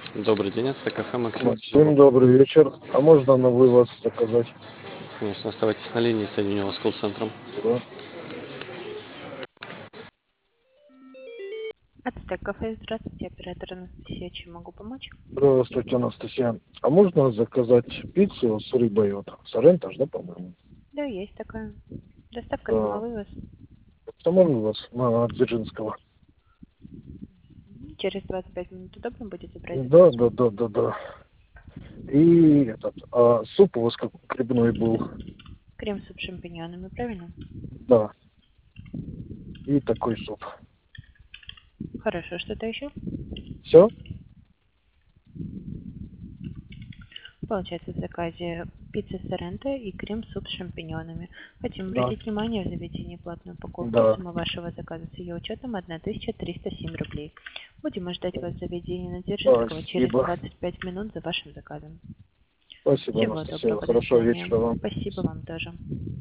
Добрый день, это кафе Максим. Максим, добрый вечер. А можно на вывоз заказать? Конечно, оставайтесь на линии, соединю вас с колл-центром. Да. Ацтек кафе, здравствуйте, оператор Анастасия, чем могу помочь? Здравствуйте, Анастасия. А можно заказать пиццу с рыбой? Вот, Соррентож, да, по-моему? Да, есть такая. Доставка Да. самовывоз. Это можно у вас на Дзержинского? Через 25 минут удобно будет забрать Да, заказ? да, да, да, да. И этот, суп у вас как грибной был? Крем-суп с шампиньонами, правильно? Да. И такой суп. Хорошо, что-то еще? Все? Получается в заказе пицца Соренто и крем-суп с шампиньонами. Хотим Да. обратить внимание в заведении платную упаковку. Да. Сумма вашего заказа с ее учетом 1307 рублей. Будем ждать вас в заведении на Дзержинского через Спасибо. 25 минут за вашим заказом. Спасибо, Всего Анастасия. доброго, до Хорошего свидания. вечера вам. Спасибо вам тоже.